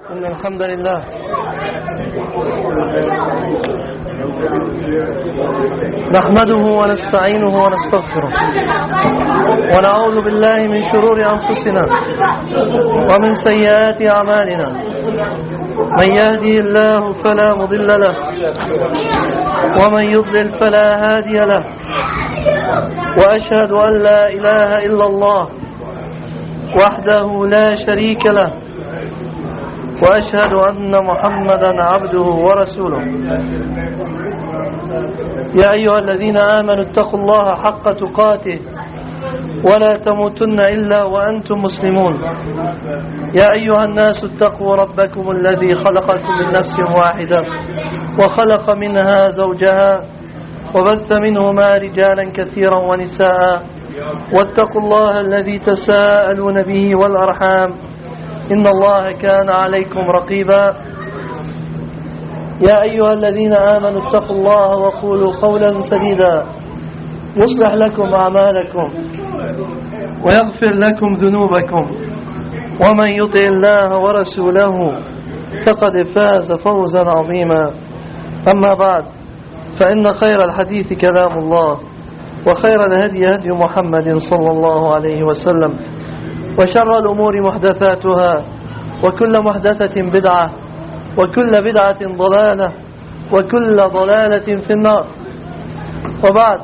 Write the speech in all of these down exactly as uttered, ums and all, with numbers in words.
إن الحمد لله نحمده ونستعينه ونستغفره ونعوذ بالله من شرور أنفسنا ومن سيئات أعمالنا من يهدي الله فلا مضل له ومن يضلل فلا هادي له وأشهد أن لا إله إلا الله وحده لا شريك له وأشهد أن محمدا عبده ورسوله يا أيها الذين آمنوا اتقوا الله حق تقاته ولا تموتن إلا وأنتم مسلمون يا أيها الناس اتقوا ربكم الذي خلقكم من نفس واحدة وخلق منها زوجها وبث منهما رجالا كثيرا ونساء واتقوا الله الذي تساءلون به والأرحام إن الله كان عليكم رقيبا يا أيها الذين آمنوا اتقوا الله وقولوا قولا سديدا يصلح لكم أعمالكم ويغفر لكم ذنوبكم ومن يطع الله ورسوله فقد فاز فوزا عظيما أما بعد فإن خير الحديث كلام الله وخير الهدي هدي محمد صلى الله عليه وسلم وشر الأمور محدثاتها وكل محدثة بدعة وكل بدعة ضلالة وكل ضلالة في النار. وبعد,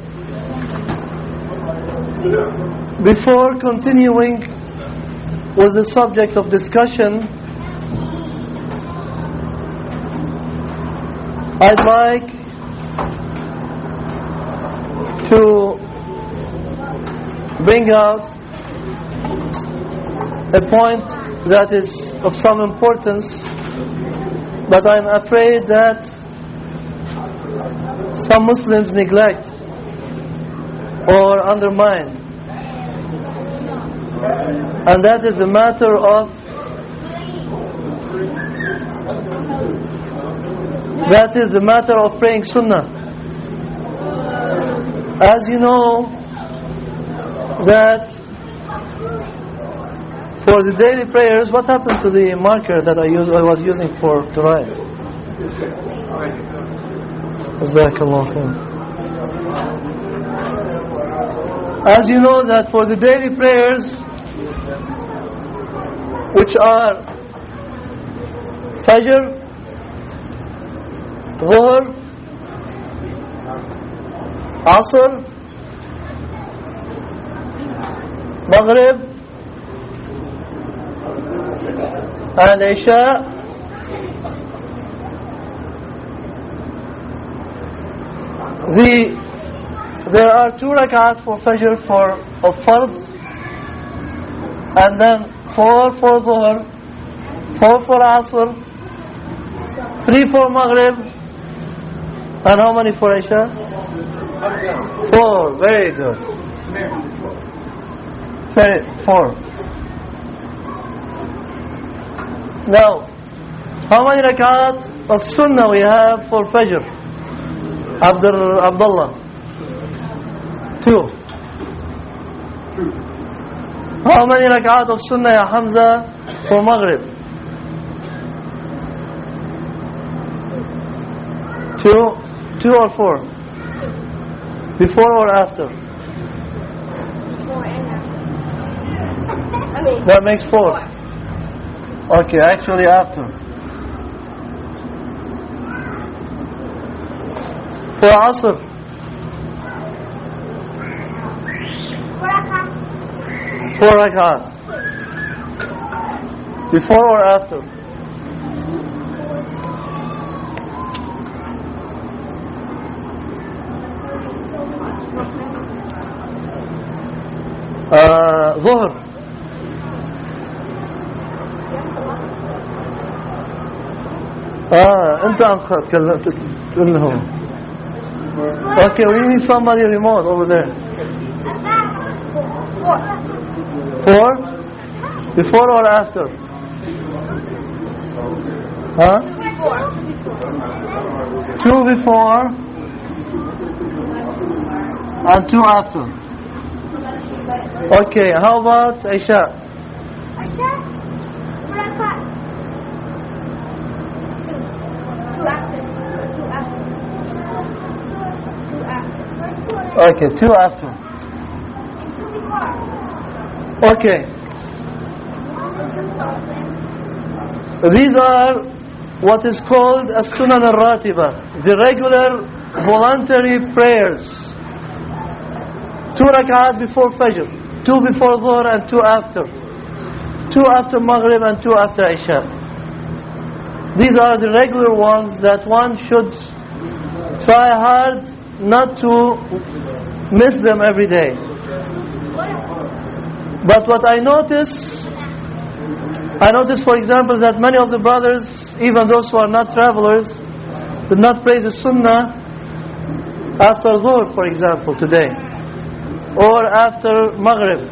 before continuing with the subject of discussion, I'd like to bring out a point that is of some importance, but I'm afraid that some Muslims neglect or undermine, and that is the matter of that is the matter of praying Sunnah. As you know, that for the daily prayers, what happened to the marker that I, use, I was using for to write? Jazakallah khair. As you know that for the daily prayers, which are Fajr, Dhuhr, Asr, Maghrib and Isha, the there are two rak'at for Fajr for of Fard, and then four for Dhuhr, four for Asr, three for Maghrib, and how many for Isha? Four. Very good. Very four. Now, how many rak'at of Sunnah we have for Fajr? Abdul Abdullah. Two. How many rak'at of Sunnah, ya Hamza, for Maghrib? Two. Two or four? Before or after? Before and after. I mean, that makes four. four. Okay, actually after. For Asr? Four rak'at. Before or after? Uh, Dhuhr. Ah, أنت أنخذ كلمت تقول لهم. Okay, we need somebody remote over there. Four. Before or after? Huh? Two before and two after. Okay, how about Isha? Isha? Okay, two after. Okay. These are what is called as-sunan al-ratiba, the regular voluntary prayers. Two rak'at before Fajr, two before Dhuhr and two after. Two after Maghrib and two after Isha. These are the regular ones that one should try hard not to miss them every day. But what I notice, I notice for example that many of the brothers, even those who are not travelers, did not pray the Sunnah after Dhuhr, for example, today, or after Maghrib.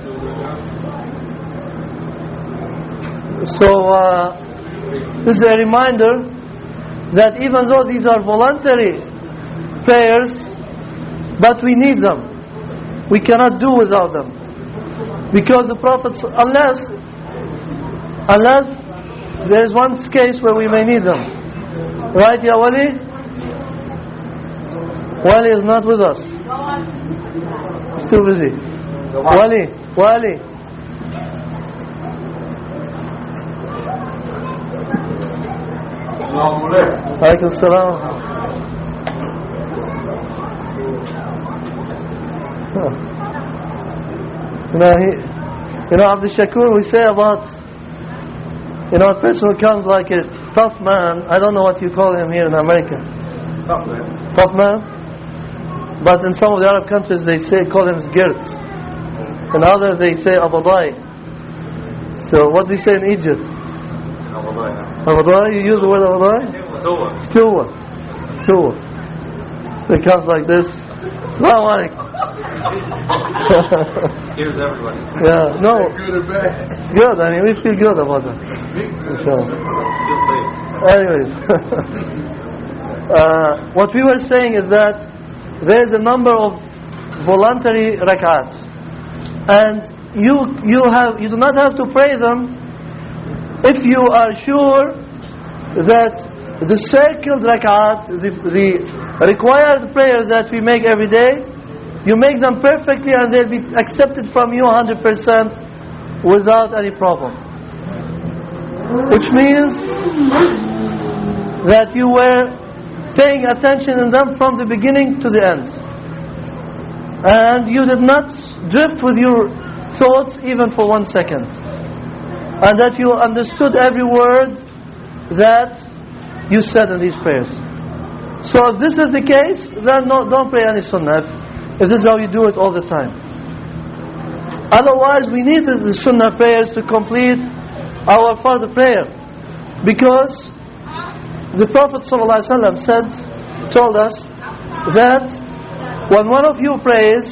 So uh, this is a reminder that even though these are voluntary prayers, but we need them. We cannot do without them. Because the Prophet, unless unless there is one case where we may need them. Right, Ya Wali? Wali is not with us. He's too busy. Wali, Wali. Alaikum salam. You know, he, you know, Abdul Shakur, we say about, you know, a person who comes like a tough man. I don't know what you call him here in America. Tough man. Tough man. But in some of the Arab countries, they say call him Girt. In others, they say Abadai. So, what do you say in Egypt? Abadai. Abadai. You use the word Abadai? Ftuwa. Ftuwa. So it comes like this. Assalamu alaikum. Scares everybody. Yeah, no. Good or bad? It's good. I mean, we feel good about that. Inshallah. Feel safe. Anyways, uh, what we were saying is that there is a number of voluntary rak'at, and you you have you do not have to pray them if you are sure that the circled rak'at, the, the required prayers that we make every day, you make them perfectly and they'll be accepted from you one hundred percent without any problem. Which means that you were paying attention in them from the beginning to the end. And you did not drift with your thoughts even for one second. And that you understood every word that you said in these prayers. So if this is the case, then no, don't pray any sunnah. If, if this is how you do it all the time. Otherwise, we need the, the sunnah prayers to complete our fard prayer. Because the Prophet ﷺ said, told us that when one of you prays,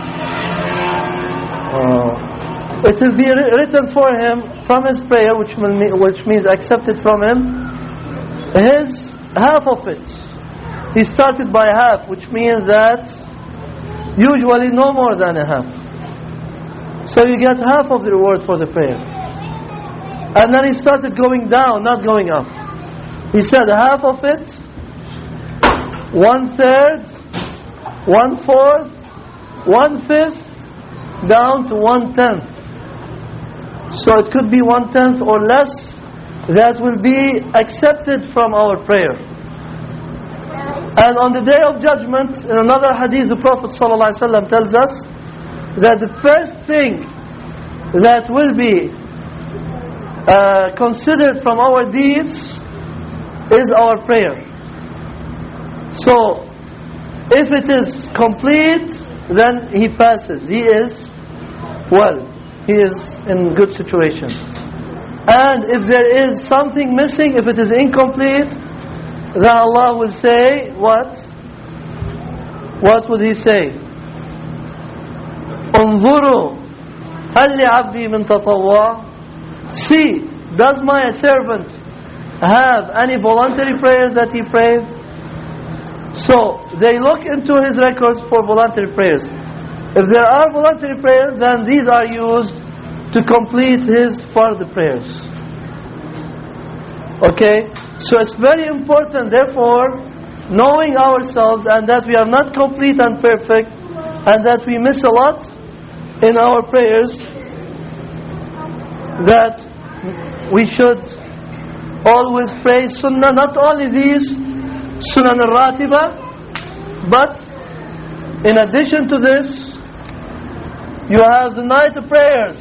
uh, it will be written for him from his prayer, which, mean, which means accepted from him, his half of it. He started by half, which means that usually no more than a half. So you get half of the reward for the prayer. And then he started going down, not going up. He said half of it, one third, one fourth, one fifth, down to one tenth. So it could be one tenth or less that will be accepted from our prayer. And on the day of judgment, in another hadith, the Prophet ﷺ tells us that the first thing that will be uh, considered from our deeds is our prayer. So, if it is complete, then he passes. He is well. He is in good situation. And if there is something missing, if it is incomplete, then Allah will say, what? What would He say? انظروا هل لعبدي من تطوع. See, does my servant have any voluntary prayers that he prayed? So, they look into his records for voluntary prayers. If there are voluntary prayers, then these are used to complete his fard prayers. Okay? So it's very important, therefore, knowing ourselves and that we are not complete and perfect, and that we miss a lot in our prayers, that we should always pray sunnah, not only these sunan al-ratiba, but in addition to this, you have the night prayers.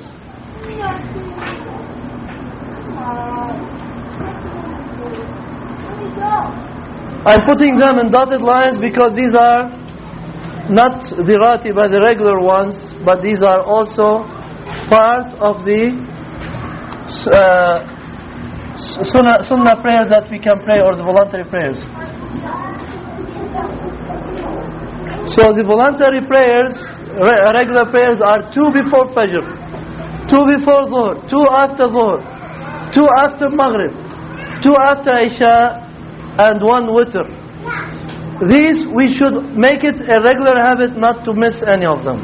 I'm putting them in dotted lines because these are not the ratiba, the regular ones, but these are also part of the uh, sunnah, sunnah prayer that we can pray, or the voluntary prayers. So the voluntary prayers, re- regular prayers, are two before Fajr, two before Dhuhr, two after Dhuhr, two after Maghrib, two after Isha, and one witr. These we should make it a regular habit not to miss any of them.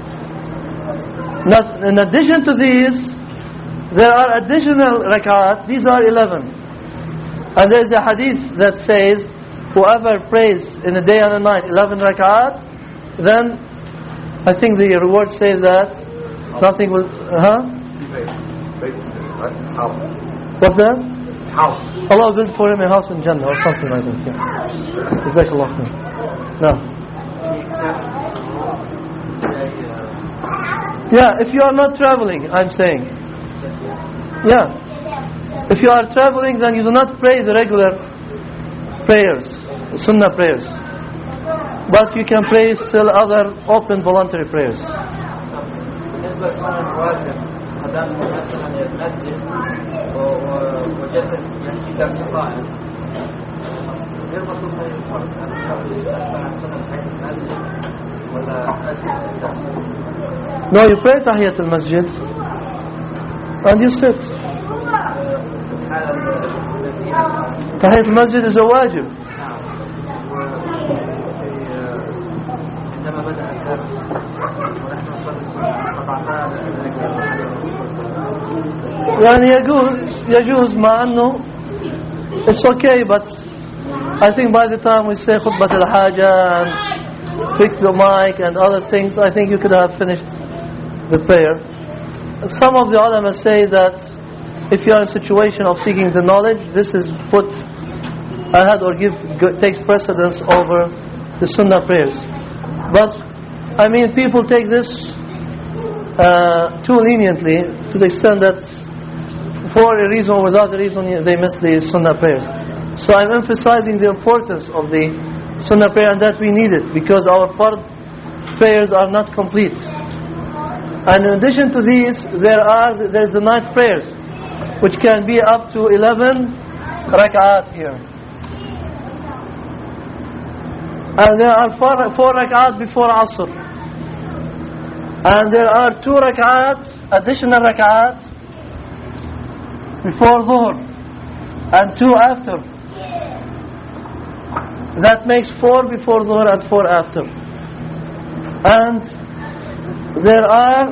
Not, in addition to these, there are additional rak'at. These are eleven. And there is a hadith that says, whoever prays in the day and the night eleven rak'at, then I think the reward says that nothing will... Huh? What's that? House. Allah built for him a house in Jannah or something like that. Yeah. Jazakallah khair. No. Yeah, if you are not traveling, I'm saying. Yeah. If you are traveling, then you do not pray the regular prayers, the sunnah prayers. But you can pray still other open voluntary prayers. وجلس يعني درس قائم غير مطلوب من الفرد No, you pray Tahiyyat al-Masjid and you sit. Tahiyyat al-Masjid is a wajib. عندما بدأ الدرس ونحن نصلي قطعنا يعني يجوز يجوز مع أنه it's okay, but I think by the time we say khutbat al-haja and fix the mic and other things, I think you could have finished the prayer. Some of the ulama say that if you are in a situation of seeking the knowledge, this is put ahead or give takes precedence over the sunnah prayers. But I mean, people take this uh, too leniently, to the extent that for a reason or without a reason they miss the sunnah prayers. So I'm emphasizing the importance of the sunnah prayer and that we need it, because our fard prayers are not complete. And in addition to these, there are there's the night prayers, which can be up to eleven rak'at here. And there are four, four rak'at before Asr. And there are two rak'at, additional rak'at, before Dhuhr. And two after. That makes four before Dhuhr and four after. And there are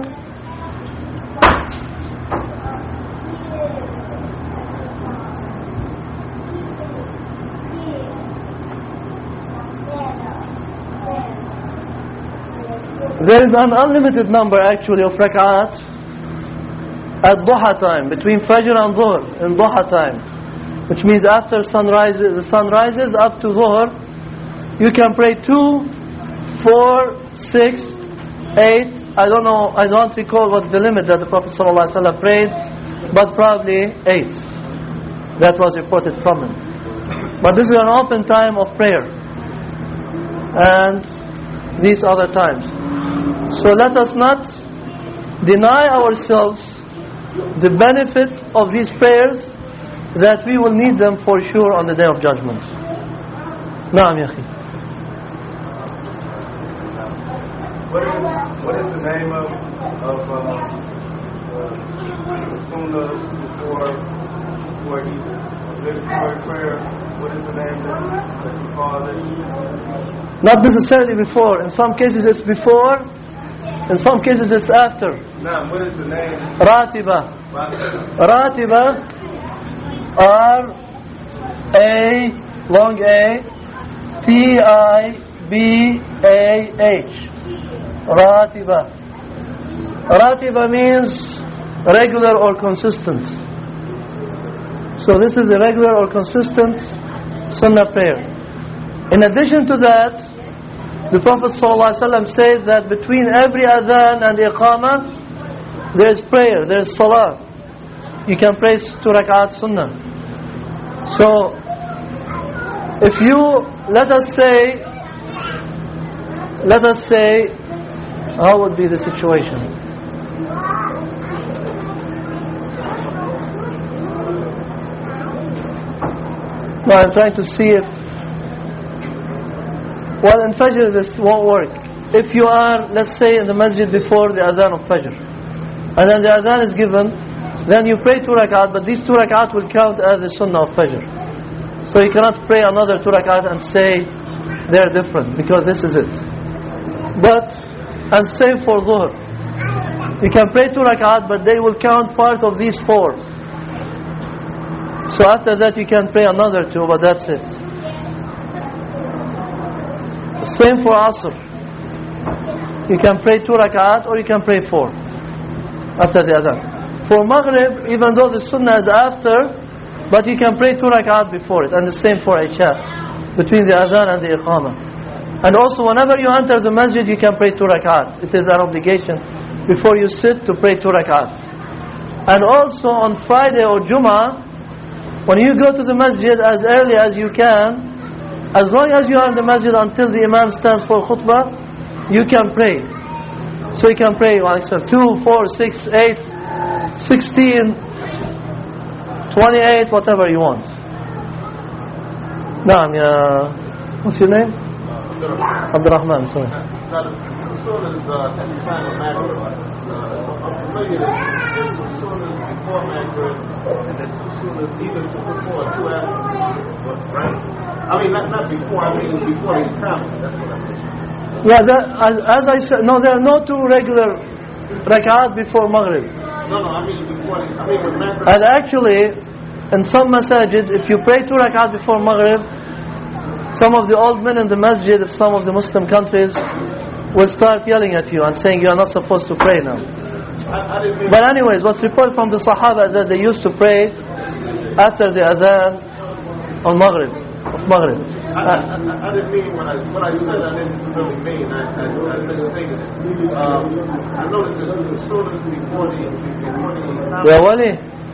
There is an unlimited number actually of rak'at at duha time, between Fajr and Dhuhr, in duha time, which means after sunrise, the sun rises up to Dhuhr, you can pray two, four, six, eight. I don't know, I don't recall what's the limit that the Prophet ﷺ prayed, but probably eight. That was reported from him. But this is an open time of prayer, and these other times. So let us not deny ourselves the benefit of these prayers, that we will need them for sure on the Day of Judgment. Naam ya akhi. What is, what is the name of, of uh, uh, Sunnah before, before Easter? Obligatory prayer, what is the name that, that you call it? Not necessarily before. In some cases it's before, in some cases it's after. Now, what is the name? Ratiba. Ratiba, R A long A T I B A H. Ratiba. Ratiba means regular or consistent. So this is the regular or consistent sunnah prayer. In addition to that, the Prophet ﷺ said that between every adhan and iqamah, there is prayer, there is salah. You can pray two rak'at sunnah. So, if you, let us say, let us say, how would be the situation? Now I'm trying to see if, well, in Fajr this won't work. If you are, let's say, in the masjid before the adhan of Fajr, and then the adhan is given, then you pray two rak'at, but these two rak'at will count as the sunnah of Fajr. So you cannot pray another two rak'at and say they're different, because this is it. But, and same for Dhuhr. You can pray two rak'at, but they will count part of these four. So after that you can pray another two, but that's it. Same for Asr. You can pray two rak'at or you can pray four after the adhan. For Maghrib, even though the sunnah is after, but you can pray two rak'at before it. And the same for Isha, between the adhan and the iqamah. And also whenever you enter the masjid, you can pray two rak'at. It is an obligation before you sit to pray two rak'at. And also on Friday or Jummah, when you go to the masjid as early as you can, as long as you are in the masjid until the imam stands for khutbah, you can pray. So you can pray two, four, six, eight, sixteen, twenty-eight, whatever you want. Naam, ya, what's your name? Abdurrahman, sorry. I'm familiar that there's two sunnahs before Maghrib and there's two sunnahs either to before or two after, right? I mean, not, not before, I mean before the time. That's what I mean. Yeah, that, as, as I said, no, there are no two regular rak'at before Maghrib. No, no, I mean before, I mean with Maghrib. And actually, in some masajid, if you pray two rak'at before Maghrib, some of the old men in the masjid of some of the Muslim countries will start yelling at you and saying you are not supposed to pray now. I, I didn't mean But anyways, what's reported from the Sahaba that they used to pray after the adhan on Maghrib, of Maghrib. I, I, I didn't mean what I, what I said, I didn't really mean. I, I, I misstated it. Um, I noticed there's two sunnahs before the, before the Ya Wali,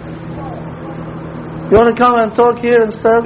you want to come and talk here instead?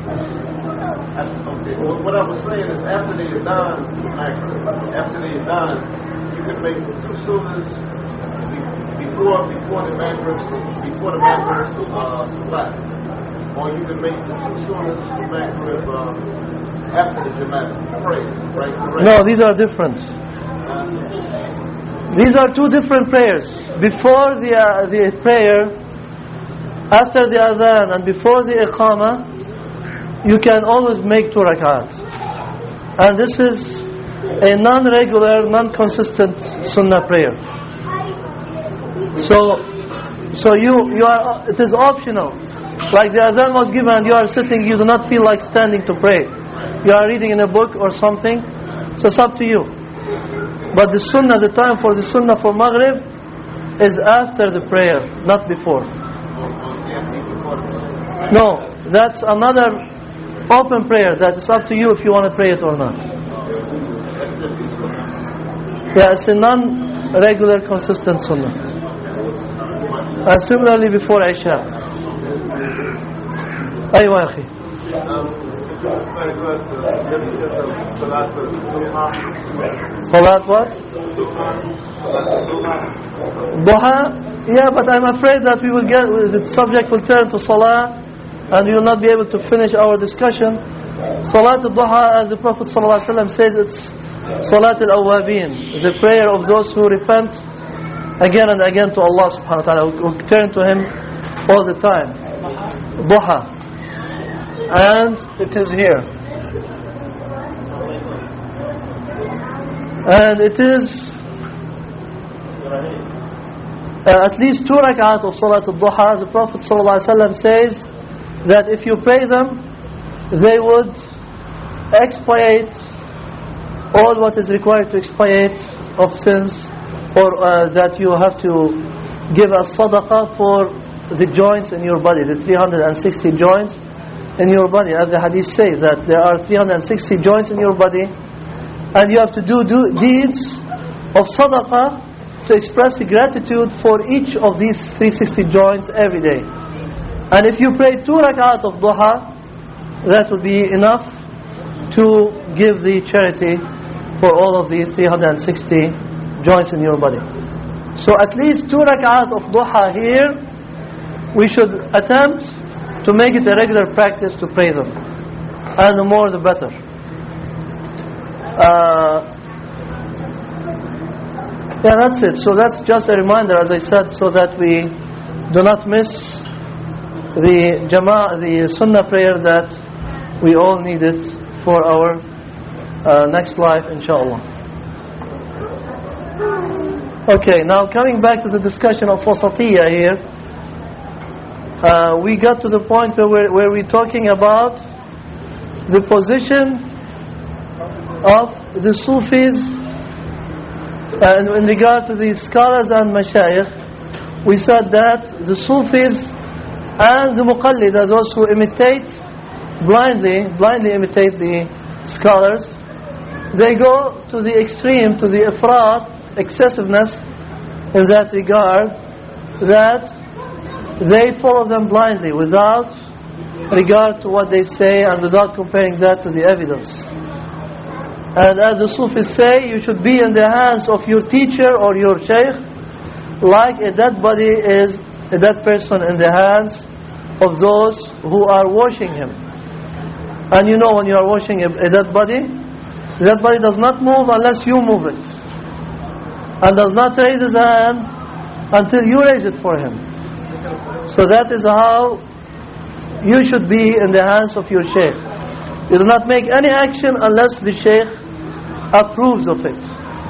Okay, well, what I was saying is after the adhan, after the adhan, you can make two sunnahs before before the Maghrib, before the Maghrib uh, salat, or you can make the two sunnahs for Maghrib um, after the Jamaat prayer, right? Correct? No, these are different. Uh, These are two different prayers. Before the uh, the prayer, after the adhan, and before the iqamah, you can always make two rak'at. And this is a non-regular, non-consistent sunnah prayer. So, so you you are. It is optional. Like the adhan was given, and you are sitting. You do not feel like standing to pray. You are reading in a book or something. So it's up to you. But the sunnah, the time for the sunnah for Maghrib is after the prayer, not before. No, that's another open prayer. That is up to you if you want to pray it or not. Yeah, it's a non-regular, consistent sunnah. And similarly before Isha. Aywa akhi. Salat what? Duha? Yeah, but I'm afraid that we will get, the subject will turn to Salah and we will not be able to finish our discussion. Salat al-Duha, as the Prophet ﷺ says, it's Salat al-Awwabin, the prayer of those who repent again and again to Allah subhanahu wa ta'ala, who turn to Him all the time. Duha. And it is here. And it is uh, at least two rak'at of Salat al-Duha. The Prophet ﷺ says that if you pray them, they would expiate all what is required to expiate of sins, or uh, that you have to give a sadaqah for the joints in your body, the three hundred sixty joints in your body. As the hadith says that there are three hundred sixty joints in your body, and you have to do, do deeds of sadaqah to express gratitude for each of these three hundred sixty joints every day. And if you pray two rak'at of duha, that would be enough to give the charity for all of the three hundred sixty joints in your body. So at least two rak'at of duha here, we should attempt to make it a regular practice to pray them. And the more the better. Uh, yeah, that's it. So that's just a reminder, as I said, so that we do not miss the Jama' the Sunnah prayer that we all need it for our uh, next life, inshallah. Okay, now coming back to the discussion of wasatiyya here, uh, we got to the point where we're, where we're talking about the position of the Sufis uh, in, in regard to the scholars and mashayikh. We said that the Sufis and the Muqallida, those who imitate blindly, blindly imitate the scholars, they go to the extreme, to the ifrat, excessiveness in that regard, that they follow them blindly without regard to what they say and without comparing that to the evidence. And as the Sufis say, you should be in the hands of your teacher or your shaykh, like a dead body is a dead person in the hands of those who are washing him. And you know, when you are washing a, a dead body, the dead body does not move unless you move it, and does not raise his hand until you raise it for him. So that is how you should be in the hands of your shaykh. You do not make any action unless the shaykh approves of it.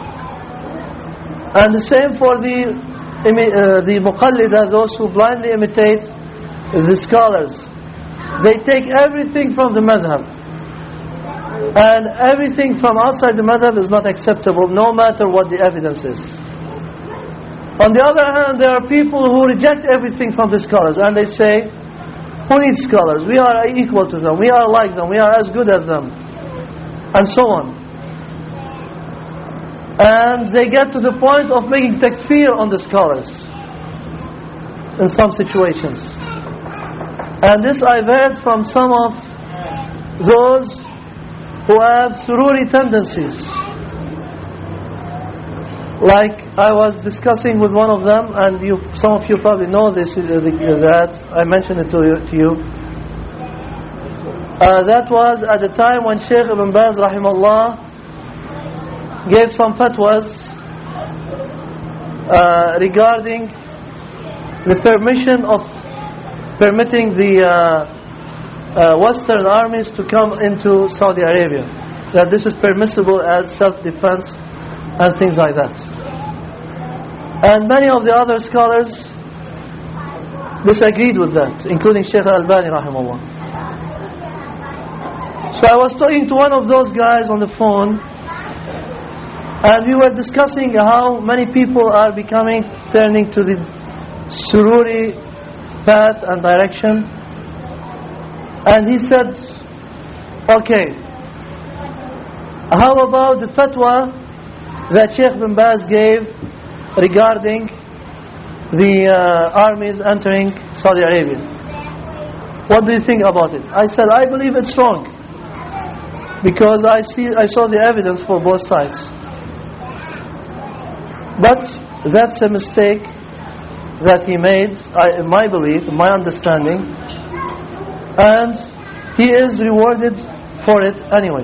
And the same for the uh, the muqallida, those who blindly imitate the scholars. They take everything from the madhab, and everything from outside the madhab is not acceptable, no matter what the evidence is. On the other hand, there are people who reject everything from the scholars, and they say, who needs scholars? We are equal to them, we are like them, we are as good as them, and so on. And they get to the point of making takfir on the scholars in some situations. And this I've heard from some of those who have sururi tendencies. Like I was discussing with one of them, and you, some of you probably know this, uh, that I mentioned it to you. To you. Uh, that was at the time when Shaykh Ibn Baz rahimahullah gave some fatwas uh, regarding the permission of permitting the uh, uh, Western armies to come into Saudi Arabia, that this is permissible as self-defense and things like that. And many of the other scholars disagreed with that, including Shaykh Al-Albani rahimahullah. So I was talking to one of those guys on the phone, and we were discussing how many people are becoming, turning to the sururi path and direction. And he said, okay, how about the fatwa that Sheikh bin Baz gave regarding the uh, armies entering Saudi Arabia? What do you think about it? I said, I believe it's wrong, because I see, I saw the evidence for both sides. But that's a mistake that he made, I, in my belief, in my understanding, and he is rewarded for it anyways.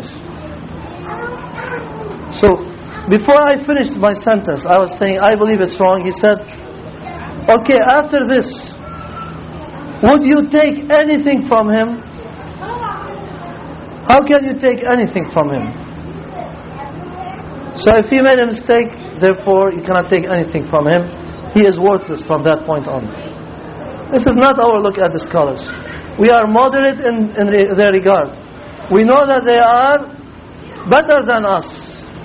So before I finished my sentence, I was saying I believe it's wrong. He said, okay, after this, would you take anything from him? How can you take anything from him? So if he made a mistake, therefore you cannot take anything from him. He is worthless from that point on. This is not our look at the scholars. We are moderate in, in their regard. We know that they are better than us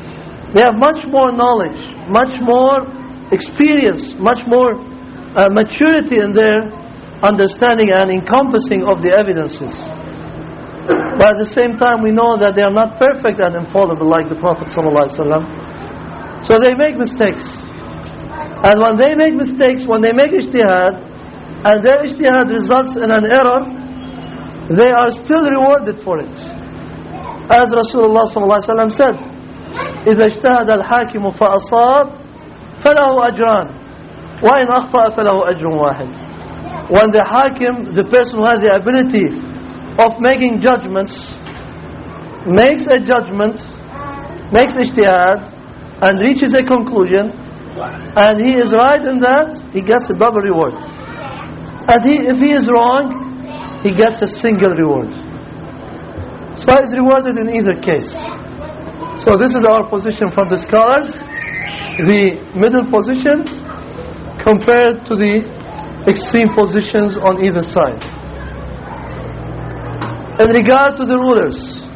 They have much more knowledge, much more experience, much more uh, maturity in their understanding and encompassing of the evidences. But at the same time, we know that they are not perfect and infallible like the Prophet ﷺ. So they make mistakes. And when they make mistakes, when they make ijtihad, and their ijtihad results in an error, they are still rewarded for it. As Rasulullah ﷺ said, إذا اجتهد الحاكم فأصاب فله أجران وإن أخطأ فله أجر واحد. When the hakim, the person who has the ability of making judgments, makes a judgment, makes ijtihad, and reaches a conclusion, and he is right in that, he gets a double reward. And he, if he is wrong, he gets a single reward. So he is rewarded in either case. So this is our position from the scholars, the middle position compared to the extreme positions on either side. In regard to the rulers,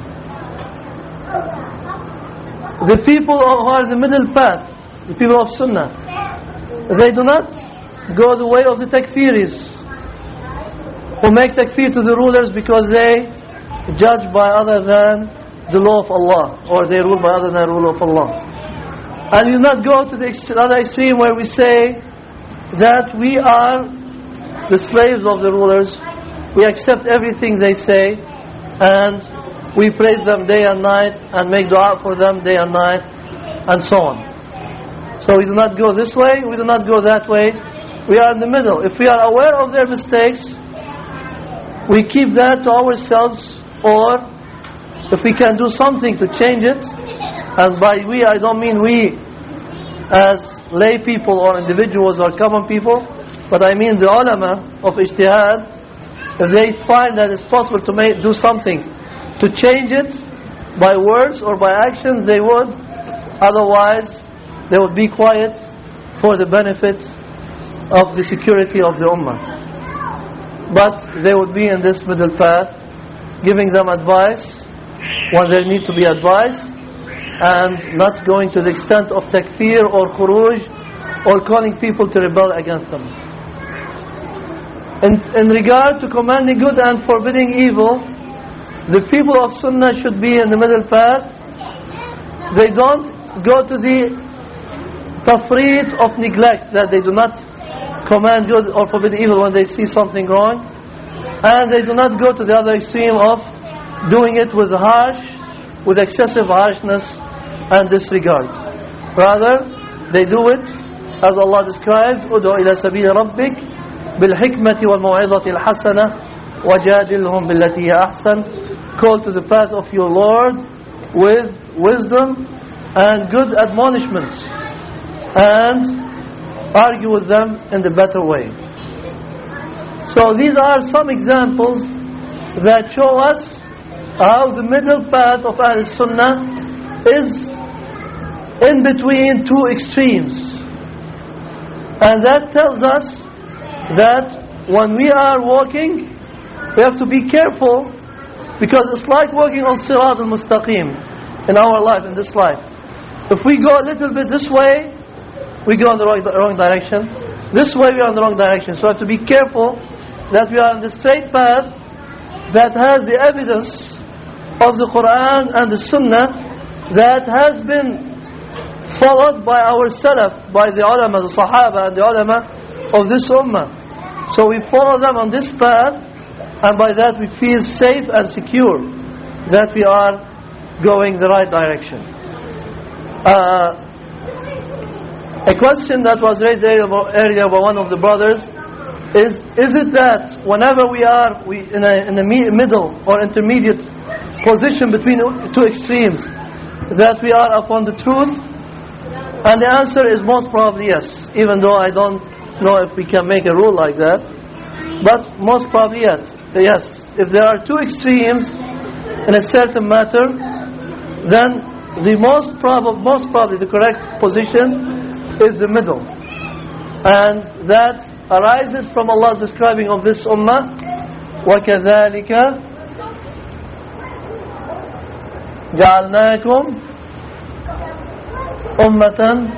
the people who are in the middle path, the people of Sunnah, they do not go the way of the takfiris, who make takfir to the rulers because they judge by other than the law of Allah, or they rule by other than the rule of Allah. And we do not go to the other extreme where we say that we are the slaves of the rulers, we accept everything they say, and we praise them day and night, and make dua for them day and night, and so on. So we do not go this way, we do not go that way, we are in the middle. If we are aware of their mistakes, we keep that to ourselves, or if we can do something to change it, and by we I don't mean we as lay people or individuals or common people, but I mean the ulama of ijtihad, if they find that it's possible to make, do something to change it by words or by actions, they would. Otherwise, they would be quiet for the benefit of the security of the ummah. But they would be in this middle path, giving them advice when there need to be advice, and not going to the extent of takfir or khuruj, or calling people to rebel against them. In, in regard to commanding good and forbidding evil, the people of Sunnah should be in the middle path. They don't go to the tafreet of neglect, that they do not command good or forbid evil when they see something wrong, and they do not go to the other extreme of doing it with harsh, with excessive harshness and disregard. Rather, they do it as Allah described, "Ud'u ila sabili rabbik bil hikmati wal maw'izati al hasana wajadilhum billati hiya ahsan." Call to the path of your Lord with wisdom and good admonishments, and argue with them in the better way. So these are some examples that show us how the middle path of Ahl Sunnah is in between two extremes. And that tells us that when we are walking, we have to be careful, because it's like walking on Sirat al-Mustaqim in our life, in this life. If we go a little bit this way, we go in the wrong, wrong direction. This way we are in the wrong direction. So we have to be careful that we are on the straight path that has the evidence of the Quran and the Sunnah, that has been followed by our Salaf, by the ulama, the Sahaba and the ulama of this ummah. So we follow them on this path, and by that we feel safe and secure that we are going the right direction. Uh, a question that was raised earlier by one of the brothers is, is it that whenever we are we in a, in a middle or intermediate position between two extremes, that we are upon the truth? And the answer is most probably yes, even though I don't know if we can make a rule like that. But most probably yes. Yes, if there are two extremes in a certain matter, then the most probable, most probably the correct position is the middle. And that arises from Allah's describing of this ummah, وَكَذَلِكَ جَعَلْنَاكُمْ ummatan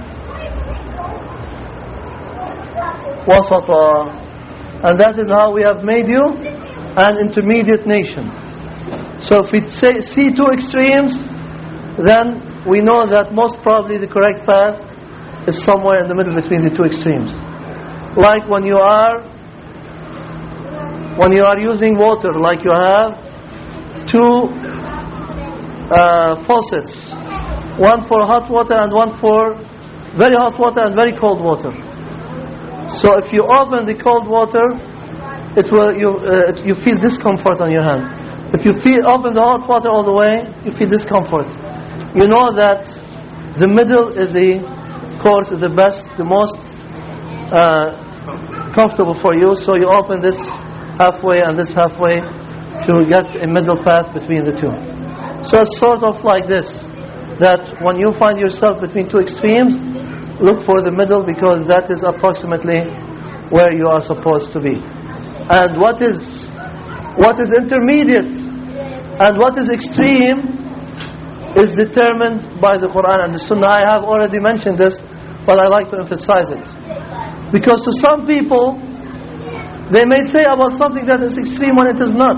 wasata. And that is how we have made you an intermediate nation. So if we say, see two extremes, then we know that most probably the correct path is somewhere in the middle between the two extremes. Like when you are when you are using water, like you have two uh, faucets, one for hot water and one for very hot water and very cold water. So if you open the cold water, it will you uh, you feel discomfort on your hand. If you feel open the hot water all the way, you feel discomfort. You know that the middle is the course is the best, the most uh, comfortable for you. So you open this halfway and this halfway to get a middle path between the two. So it's sort of like this, that when you find yourself between two extremes, look for the middle, because that is approximately where you are supposed to be. And what is what is intermediate and what is extreme is determined by the Quran and the Sunnah. I have already mentioned this, but I like to emphasize it. Because to some people, they may say about something that is extreme when it is not.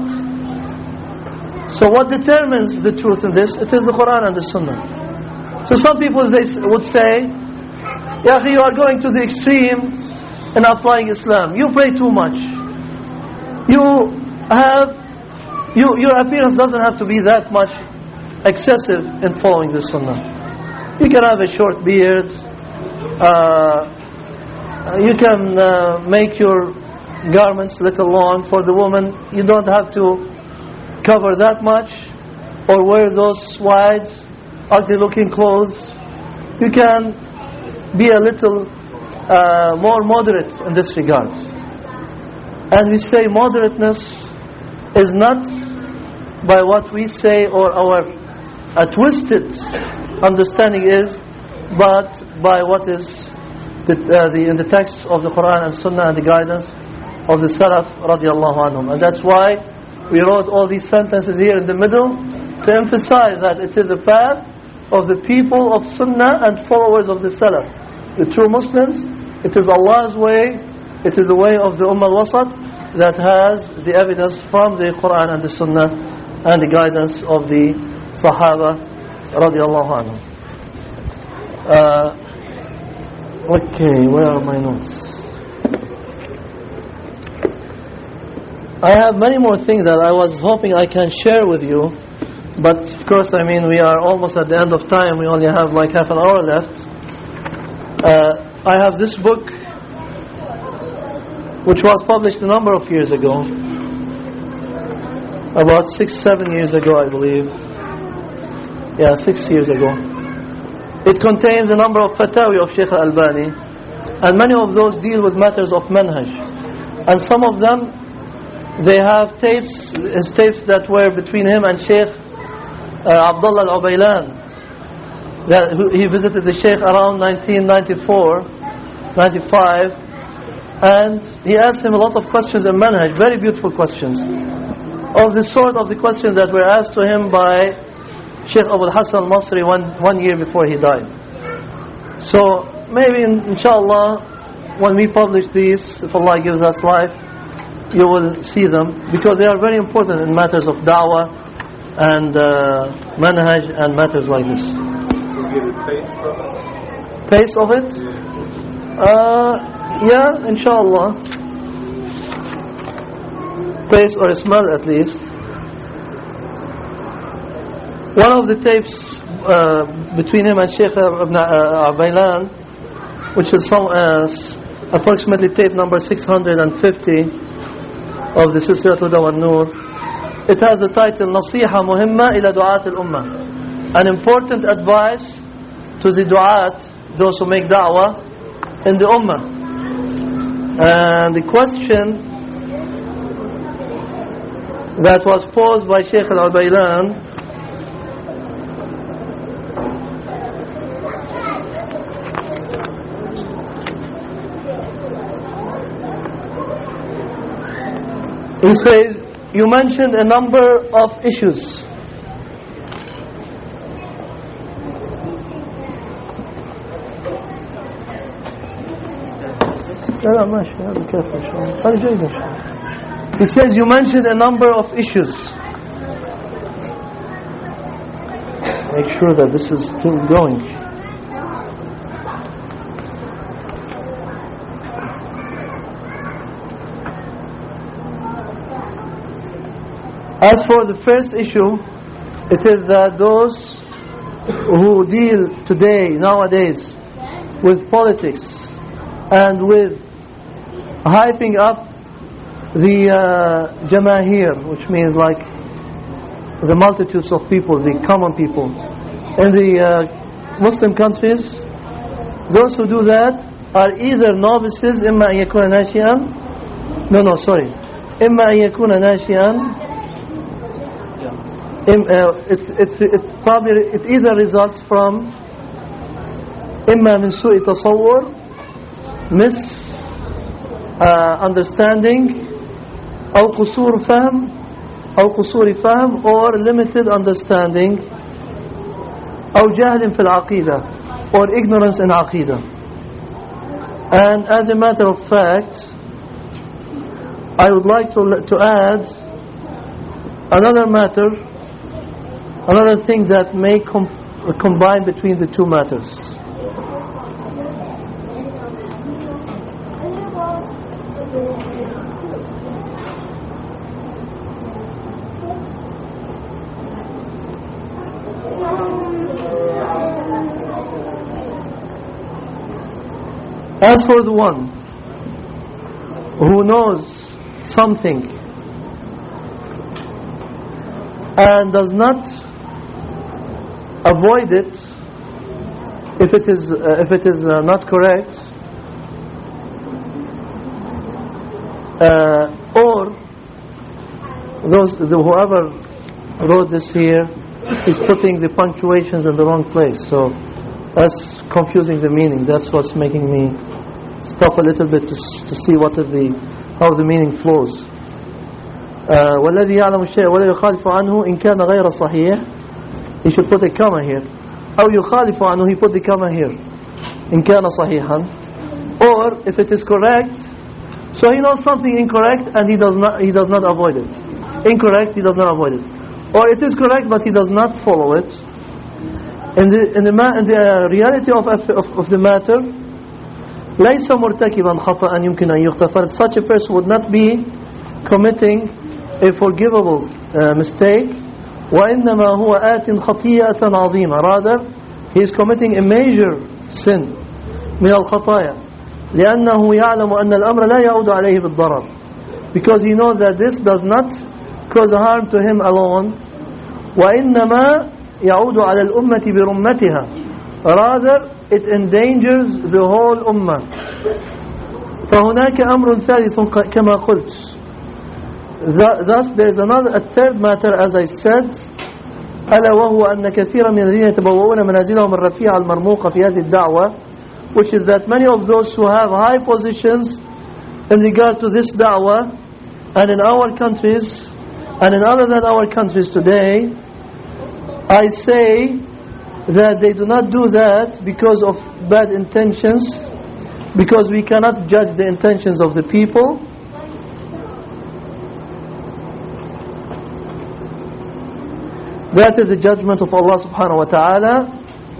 So what determines the truth in this? It is the Quran and the Sunnah. So some people, they would say, Ya akhi, you are going to the extreme in applying Islam. You pray too much. You have, you, your appearance doesn't have to be that much excessive in following the Sunnah. You can have a short beard. Uh, you can uh, make your garments little long. For the woman, you don't have to cover that much or wear those wide, ugly looking clothes. You can be a little uh, more moderate in this regard. And we say moderateness is not by what we say or our a twisted understanding is, but by what is the, uh, the in the texts of the Quran and Sunnah and the guidance of the Salaf radiallahu anhum. And that's why we wrote all these sentences here in the middle to emphasize that it is the path of the people of Sunnah and followers of the Salaf, the true Muslims. It is Allah's way. It is the way of the Ummah al-Wasat that has the evidence from the Quran and the Sunnah and the guidance of the Sahaba radiallahu anhum. Uh, okay, where are my notes? I have many more things that I was hoping I can share with you, but of course, I mean, we are almost at the end of time. We only have like half an hour left. Uh, I have this book, which was published a number of years ago, about six, seven years ago, I believe. Yeah, six years ago. It contains a number of fatawi of Shaykh Al-Albani, and many of those deal with matters of manhaj. And some of them, they have tapes, his tapes that were between him and Shaykh uh, Abdullah Al-Ubaylan. That he visited the Shaykh around nineteen ninety-four, ninety-five, and he asked him a lot of questions in manhaj, very beautiful questions, of the sort of the questions that were asked to him by Shaykh Abu al-Hasan al-Masri one, one year before he died. So maybe inshallah, when we publish these, if Allah gives us life, you will see them, because they are very important in matters of da'wah and uh, manhaj and matters like this. Get a taste of it? Taste of it? Yeah. Uh, yeah, inshallah. Taste or smell at least. One of the tapes uh, between him and Shaykh Ibn Ubaylan, which is some, uh, approximately tape number six hundred fifty of the Silsilat Huda wa Nur, it has the title Nasiha Muhimma ila Du'at al-Ummah, an important advice to the du'at, those who make da'wah in the ummah. And the question that was posed by Shaykh Al-Ubaylan, he says, you mentioned a number of issues لا لا ماشي هذا كافي إن شاء الله هذا جيد إن شاء الله. He says you mentioned a number of issues. Make sure that this is still going. As for the first issue, it is that those who deal today, nowadays, with politics and with hyping up the uh, jamahir, which means like the multitudes of people, the common people in the uh, Muslim countries, those who do that are either novices, إما أن يكون ناشئا no no sorry إما أن يكون ناشئا it, it, it probably it either results from إما من سوء تصور, mis uh, understanding, أو قصور فهم أو قصور فهم, or limited understanding, أو جهل في العقيدة, or ignorance in عقيدة. And as a matter of fact, I would like to to add another matter, another thing that may com combine between the two matters. As for the one who knows something and does not avoid it if it is uh, if it is uh, not correct, uh, or those the, whoever wrote this here is putting the punctuations in the wrong place, so that's confusing the meaning. That's what's making me stop a little bit to to see what are the how the meaning flows. وَالَّذِي يَعْلَمُ الشَّيْءَ وَلَا يُخَالِفُ عَنْهُ إِنْ كَانَ غَيْرَ صَحِيحٍ. He should put a comma here. أو يخالف عنه, he put the comma here. إِنْ كَانَ صَحِيحًا. Or if it is correct, so he knows something incorrect and he does not he does not avoid it. Incorrect, he does not avoid it. Or it is correct but he does not follow it. In the in the, in the reality of, of of the matter, ليس مرتكبا خطأ يمكن أن يغتفر. Such a person would not be committing a forgivable uh, mistake. وإنما هو آت خطيئة عظيمة. Rather, he is committing a major sin من الخطايا. لأنه يعلم أن الأمر لا يعود عليه بالضرر. Because he knows that this does not cause harm to him alone. وإنما يعود على الأمة برمتها. Rather, it endangers the whole ummah. فهناك أمر ثالث كما قلت. Thus, there is another, a third matter, as I said, ألا وهو أن كثيرا من الذين يتبوؤون منازلهم الرفيعة المرموقة في هذه الدعوة, which is that many of those who have high positions in regard to this da'wah, and in our countries, and in other than our countries today, I say that they do not do that because of bad intentions, because we cannot judge the intentions of the people. That is the judgment of Allah subhanahu wa ta'ala.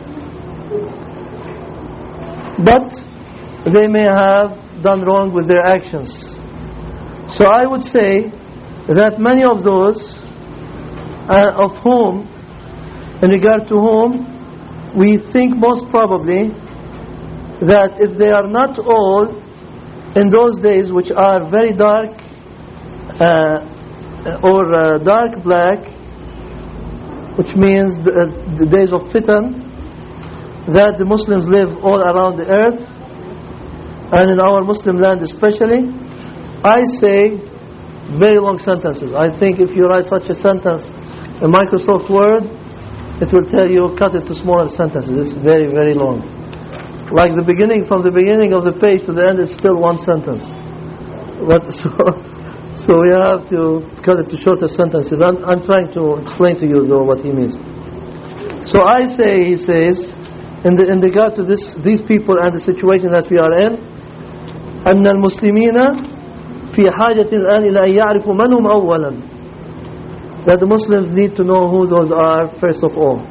But they may have done wrong with their actions. So I would say that many of those uh, of whom, in regard to whom, we think most probably that if they are not all in those days which are very dark uh, or uh, dark black, which means the, uh, the days of fitan, that the Muslims live all around the earth and in our Muslim land especially, I say very long sentences. I think if you write such a sentence in Microsoft Word, it will tell you cut it to smaller sentences. It's very very long. Like the beginning, from the beginning of the page to the end, it's still one sentence. But so So we have to cut it to shorter sentences. I'm, I'm trying to explain to you though what he means. So I say, he says, in the in regard to this, these people and the situation that we are in, أن المسلمين في حاجة الآن إلى أن يعرفوا من هم أولا. That the Muslims need to know who those are first of all.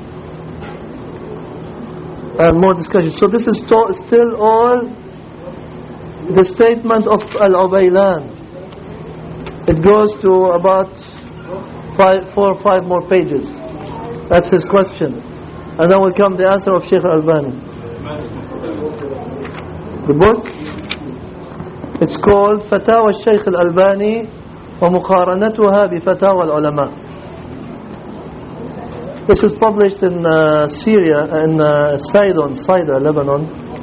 And more discussion. So this is to, still all the statement of Al-Ubaylan. It goes to about five, four or five more pages. That's his question. And then will come the answer of Sheikh Al-Albani. The book, it's called Fatawa Sheikh Al-Albani ومقارنتها بفتاوى العلماء. This is published in uh, Syria, in uh, Sidon, Sidon, Lebanon.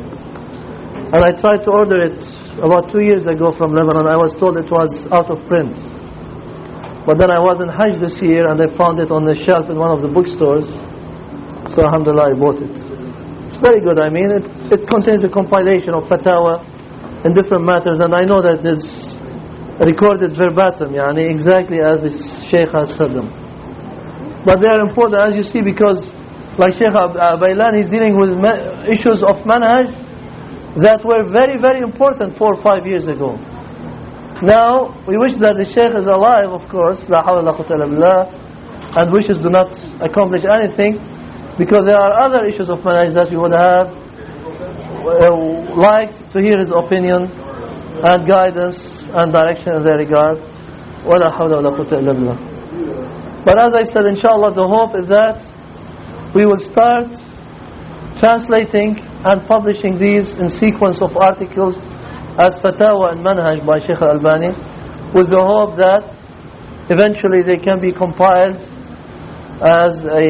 And I tried to order it about two years ago from Lebanon. I was told it was out of print. But then I was in Hajj this year and I found it on the shelf in one of the bookstores. So alhamdulillah, I bought it. It's very good. I mean, it, it contains a compilation of fatwa in different matters, and I know that it is recorded verbatim, yani exactly as the Shaykh has said them. But they are important, as you see, because like Shaykh Baylan is dealing with issues of manhaj that were very, very important four or five years ago. Now, we wish that the Shaykh is alive, of course, la hawla la quwwata illa billah, and wishes do not accomplish anything, because there are other issues of manhaj that we would have uh, liked to hear his opinion and guidance and direction in their regard. وَلَا حَوْلَ وَلَا قُوَّةَ إِلَّا بِاللَّهِ. But as I said, inshallah, the hope is that we will start translating and publishing these in sequence of articles as Fatawa and Manhaj by Sheikh Al-Albani, with the hope that eventually they can be compiled as a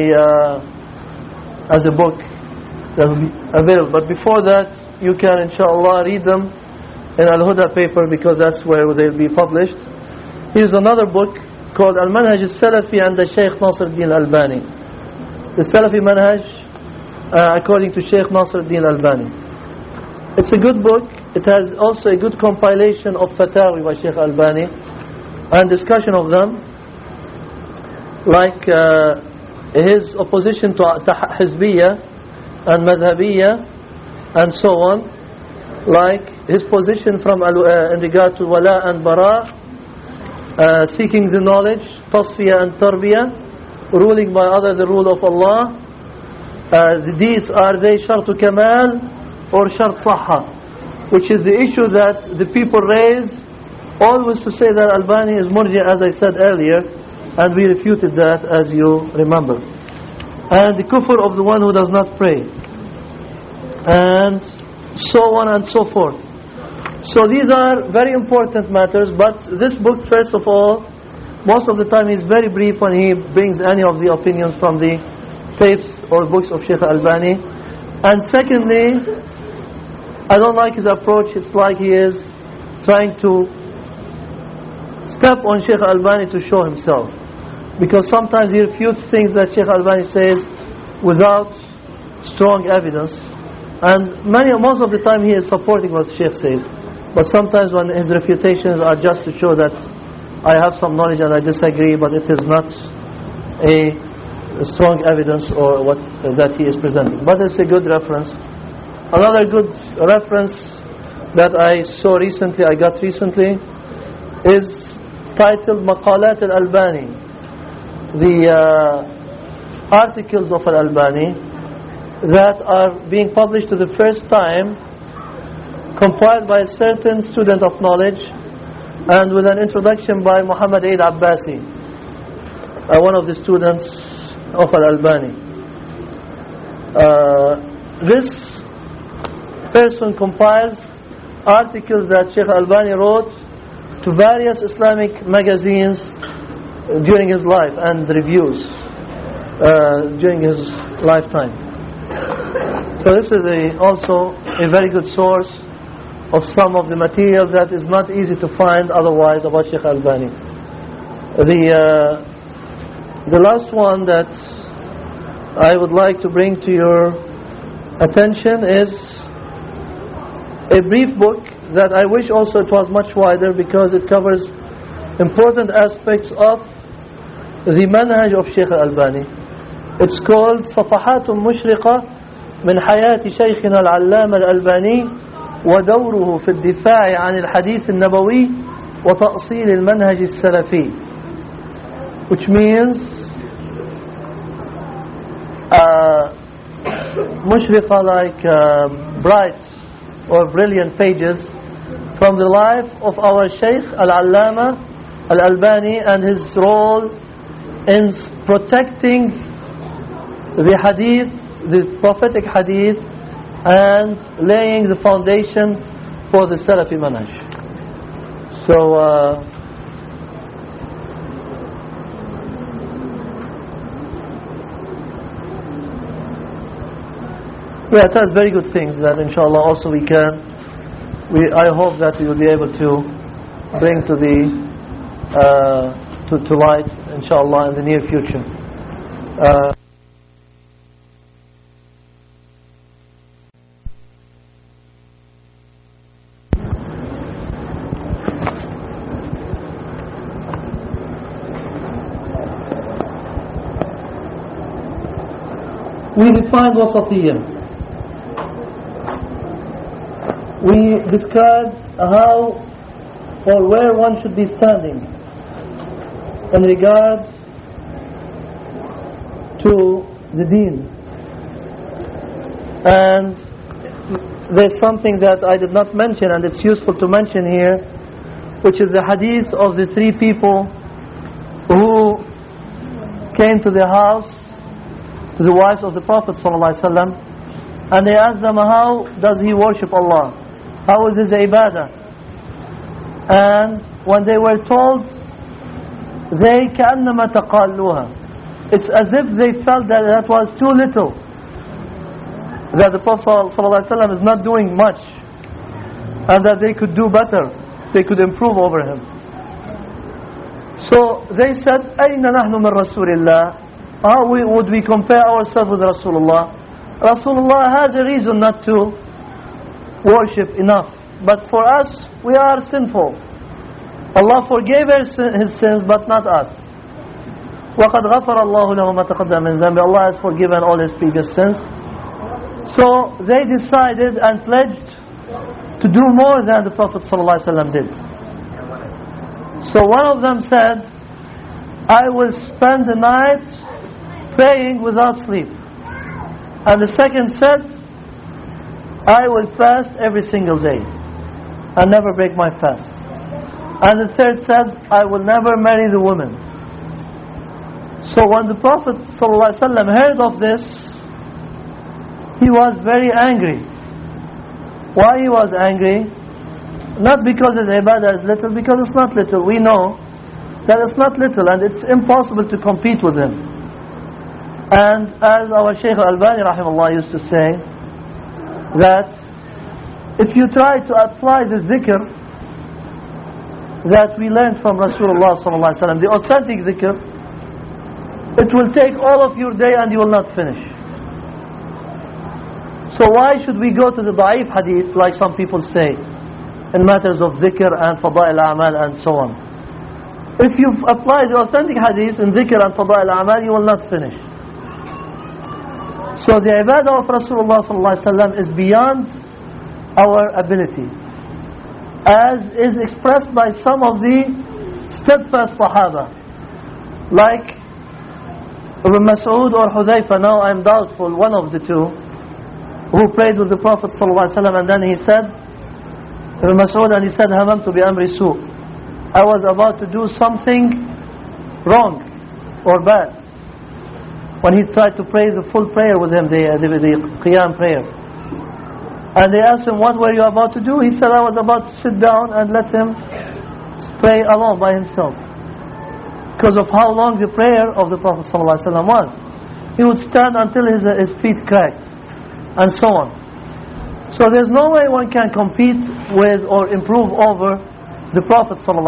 uh, as a book that will be available. But before that, you can inshallah read them in Al-Huda paper, because that's where they'll be published. Here's another book called Al-Manhaj Al-Salafi and the Shaykh Nasr al-Din Al-Albani. The Salafi Manhaj uh, according to Shaykh Nasr al-Din Al-Albani. It's a good book. It has also a good compilation of fatawi by Shaykh Al-Albani and discussion of them, like uh, his opposition to Hizbiyya and Madhabiyya and so on, like his position from uh, in regard to Wala and Bara, uh, seeking the knowledge, Tasfiyah and Tarbiyah, ruling by other the rule of Allah. Uh, the deeds, are they Shartu Kamal or Shart Sahha, which is the issue that the people raise always to say that Albani is Murji, as I said earlier, and we refuted that, as you remember. And the kufr of the one who does not pray, and so on and so forth. So these are very important matters, but this book, first of all, most of the time is very brief when he brings any of the opinions from the tapes or books of Sheikh Albani. And secondly, I don't like his approach. It's like he is trying to step on Sheikh Albani to show himself, because sometimes he refutes things that Sheikh Albani says without strong evidence. And many, most of the time he is supporting what Sheikh says. But sometimes when his refutations are just to show that I have some knowledge and I disagree, but it is not a, a strong evidence or what uh, that he is presenting. But it's a good reference. Another good reference that I saw recently, I got recently, is titled Maqalat al-Albani. The uh, articles of al-Albani that are being published for the first time, compiled by a certain student of knowledge and with an introduction by Muhammad Eid Abbasi, uh, one of the students of Al-Albani. Uh, this person compiles articles that Sheikh Albani wrote to various Islamic magazines during his life, and reviews uh, during his lifetime. So this is a, also a very good source of some of the material that is not easy to find otherwise about Sheikh Albani. The uh, the last one that I would like to bring to your attention is a brief book that I wish also it was much wider, because it covers important aspects of the manhaj of Sheikh Albani. It's called صفحات مشرقة من حياة شيخنا العلامة الألباني ودوره في الدفاع عن الحديث النبوي وتأصيل المنهج السلفي, which means uh, مشرقة like uh, bright or brilliant pages from the life of our Shaykh Al-Allama Al-Albani and his role in protecting the hadith, the prophetic hadith, and laying the foundation for the Salafi manhaj. So uh, yeah, it has very good things that inshallah also we can we I hope that we will be able to bring to the uh, to, to light inshallah in the near future. uh, We defined wasatiyya. We described how or where one should be standing in regard to the deen. And there's something that I did not mention and it's useful to mention here, which is the hadith of the three people who came to the house, to the wives of the Prophet ﷺ, and they asked them, how does he worship Allah? How is his ibadah? And when they were told, they كأنما تقالوها, it's as if they felt that that was too little, that the Prophet ﷺ is not doing much, and that they could do better, they could improve over him. So they said, أين نحن من رسول الله? How we, would we compare ourselves with Rasulullah? Rasulullah has a reason not to worship enough. But for us, we are sinful. Allah forgave his sins, but not us. وَقَدْ غَفَرَ اللَّهُ لَهُ مَا تَقَدَّمَ مِنْ ذَنْبِهِ. Allah has forgiven all his previous sins. So they decided and pledged to do more than the Prophet ﷺ did. So one of them said, I will spend the night praying without sleep. And the second said, I will fast every single day and never break my fast. And the third said, I will never marry the woman. So when the Prophet ﷺ heard of this, he was very angry. Why he was angry? Not because his ibadah is little, because it's not little. We know that it's not little and it's impossible to compete with him. And as our Shaykh Al-Albani rahimahullah used to say, that if you try to apply the dhikr that we learned from Rasulullah sallallahu alaihi wasallam, the authentic dhikr, it will take all of your day and you will not finish. So why should we go to the da'if hadith like some people say in matters of dhikr and fada'il a'mal and so on? If you apply the authentic hadith in dhikr and fada'il a'mal, you will not finish. So the ibadah of Rasulullah sallallahu alaihi wasallam is beyond our ability, as is expressed by some of the steadfast Sahaba, like Ibn Mas'ud or Hudhayfa. Now I'm doubtful, one of the two, who prayed with the Prophet sallallahu alaihi wasallam, and then he said, Ibn Mas'ud, and he said, "Hamamtu bi amri su." I was about to do something wrong or bad. When he tried to pray the full prayer with him, the, the, the Qiyam prayer. And they asked him, what were you about to do? He said, I was about to sit down and let him pray alone by himself. Because of how long the prayer of the Prophet ﷺ was. He would stand until his, his feet cracked, and so on. So there's no way one can compete with or improve over the Prophet ﷺ.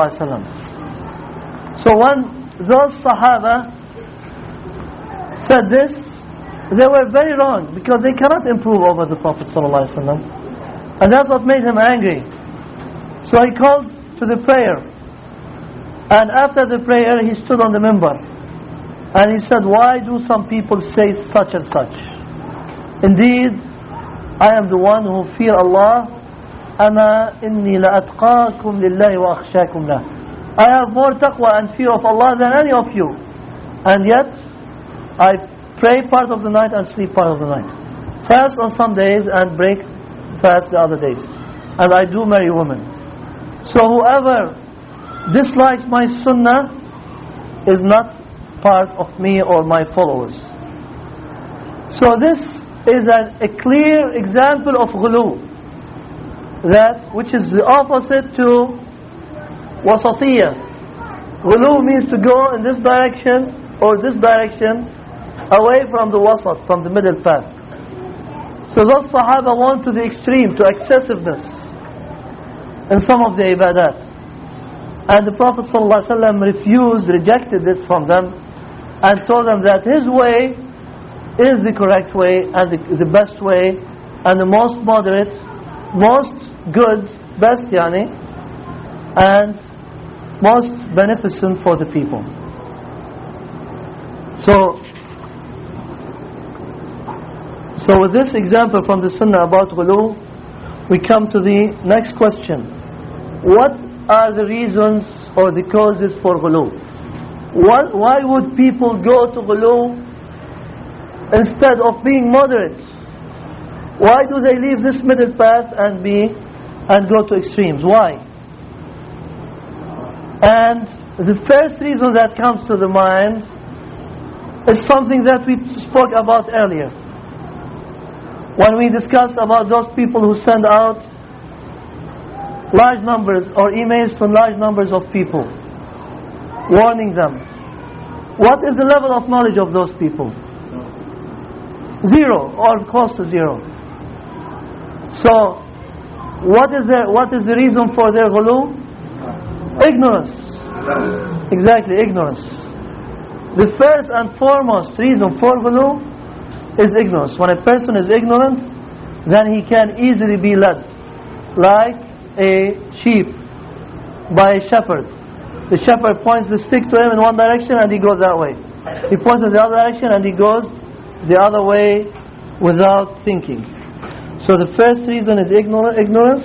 So when those Sahaba said this, they were very wrong, because they cannot improve over the Prophet ﷺ. And that's what made him angry. So he called to the prayer, and after the prayer he stood on the minbar and he said, why do some people say such and such? Indeed, I am the one who fear Allah أما إني لأتقاكم لله وأخشاكم له. I have more taqwa and fear of Allah than any of you, and yet I pray part of the night and sleep part of the night, fast on some days and break fast the other days, and I do marry women. So whoever dislikes my sunnah is not part of me or my followers. So this is an, a clear example of ghulu, that which is the opposite to wasatiyah. Ghulu means to go in this direction or this direction, away from the wasat, from the middle path. So those Sahaba went to the extreme, to excessiveness in some of the ibadat, and the Prophet ﷺ refused, rejected this from them, and told them that his way is the correct way and the, the best way and the most moderate, most good, best yani, and most beneficent for the people. So, so with this example from the Sunnah about ghulu, we come to the next question. What are the reasons or the causes for ghulu? What, why would people go to ghulu instead of being moderate? Why do they leave this middle path and be and go to extremes? Why? And the first reason that comes to the mind is something that we spoke about earlier, when we discussed about those people who send out large numbers or emails to large numbers of people, warning them. What is the level of knowledge of those people? Zero, or close to zero. So, what is their, what is the reason for their ghulu? Ignorance. Exactly, ignorance. The first and foremost reason for ghulu is ignorance. When a person is ignorant, then he can easily be led, like a sheep by a shepherd. The shepherd points the stick to him in one direction and he goes that way. He points in the other direction and he goes the other way without thinking. So the first reason is ignor- ignorance.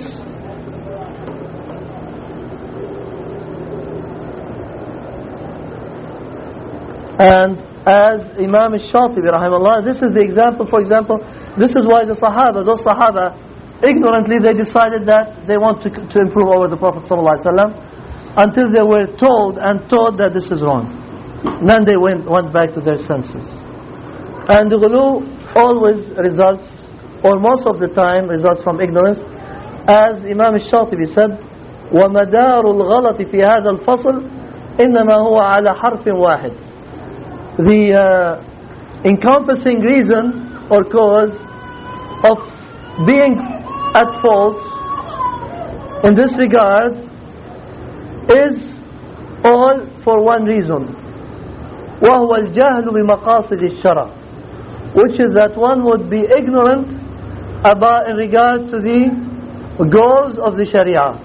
And as Imam al-Shatibi rahimahullah, this is the example, for example, this is why the Sahaba, those Sahaba, ignorantly they decided that they want to, to improve over the Prophet sallallahu alaihi wasallam, until they were told and taught that this is wrong. And then they went, went back to their senses. And the ghulu always results, or most of the time results from ignorance. As Imam al-Shatibi said, وَمَدَارُ الْغَلَطِ فِي هَذَا الْفَصْلِ إِنَّمَا هُوَ عَلَى حَرْفٍ وَاحِدٍ. The uh, encompassing reason or cause of being at fault in this regard is all for one reason, وهو الجهل بمقاصد الشرع, which is that one would be ignorant about in regard to the goals of the Sharia,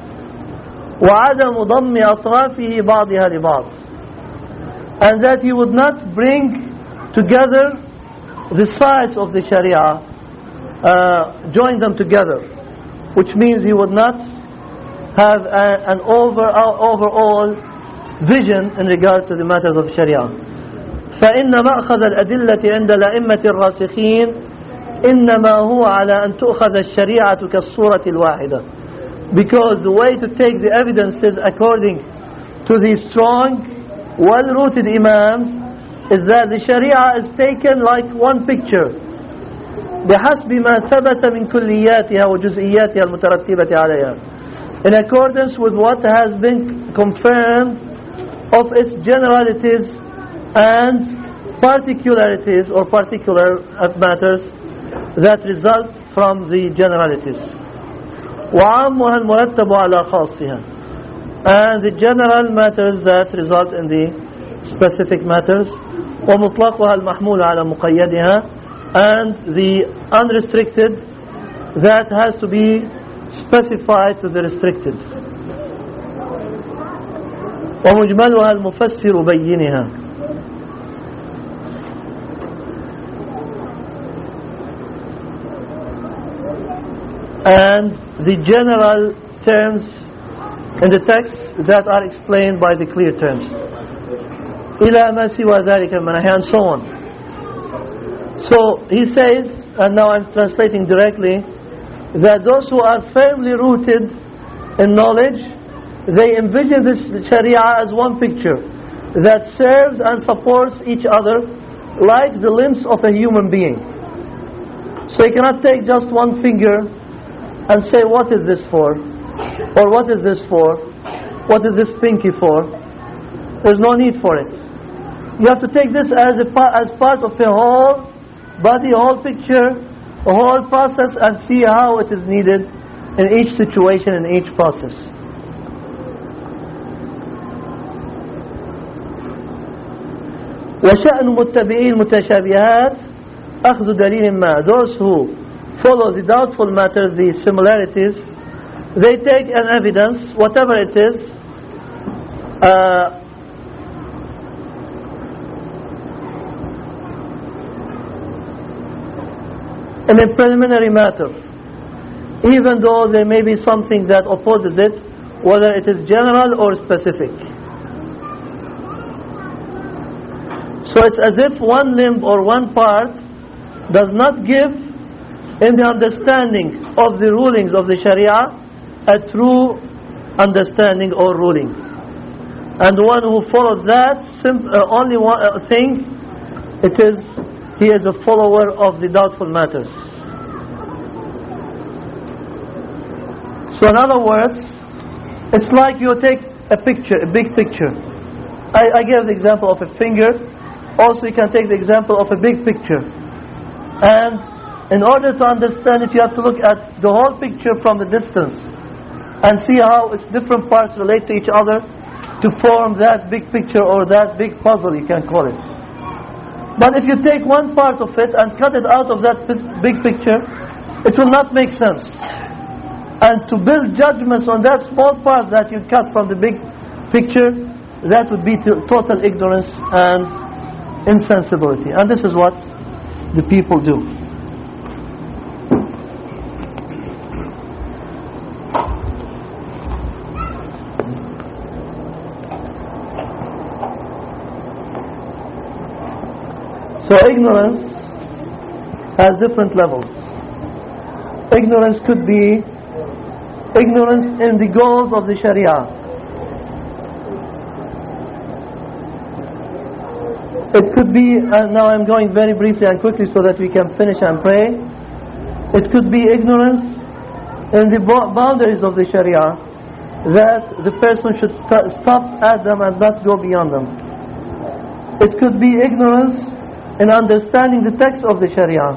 وعدم ضم أطرافه بعضها لبعض, and that he would not bring together the sides of the Sharia, uh, join them together, which means he would not have a, an over, uh, overall vision in regard to the matters of Sharia. فإن مأخذ الأدلة عند الأئمة الراسخين إنما هو على أن تؤخذ الشريعة كالصورة الواحدة, because the way to take the evidences according to the strong, well-rooted imams is that the Sharia is taken like one picture, بحسب ما ثبت من كلياتها وجزئياتها المترتبة عليها, in accordance with what has been confirmed of its generalities and particularities or particular matters that result from the generalities. وعامها المرتب على خاصها, and the general matters that result in the specific matters. ومطلقها المحمول على مقيدها, and the unrestricted that has to be specified to the restricted. ومجملها المفسر بينها. and the general terms in the text that are explained by the clear terms. إِلَى مَا سِوَى ذَلِكَ الْمَنَاهِ, and so on. So he says, and now I'm translating directly, that those who are firmly rooted in knowledge, they envision this Sharia as one picture that serves and supports each other like the limbs of a human being. So you cannot take just one finger and say, what is this for? Or what is this for? What is this pinky for? There's no need for it. You have to take this as a as part of a whole body, a whole picture, a whole process, and see how it is needed in each situation, in each process. وشأن متبعي المتشابهات أخذ دليل ما. Those who follow the doubtful matters, the similarities, they take an evidence, whatever it is, uh, in a preliminary matter, even though there may be something that opposes it, whether it is general or specific. So it's as if one limb or one part does not give, in the understanding of the rulings of the Sharia, a true understanding or ruling. And the one who follows that sim- uh, only one uh, thing, it is he is a follower of the doubtful matters. So in other words, it's like you take a picture, a big picture. I, I gave the example of a finger. Also you can take the example of a big picture. And in order to understand it, you have to look at the whole picture from the distance and see how its different parts relate to each other to form that big picture or that big puzzle, you can call it. But if you take one part of it and cut it out of that big picture, it will not make sense. And to build judgments on that small part that you cut from the big picture, that would be total ignorance and insensibility. And this is what the people do. So ignorance has different levels. Ignorance could be ignorance in the goals of the Sharia. It could be, and now I'm going very briefly and quickly so that we can finish and pray. It could be ignorance in the boundaries of the Sharia, that the person should st- stop at them and not go beyond them. It could be ignorance in understanding the text of the Sharia,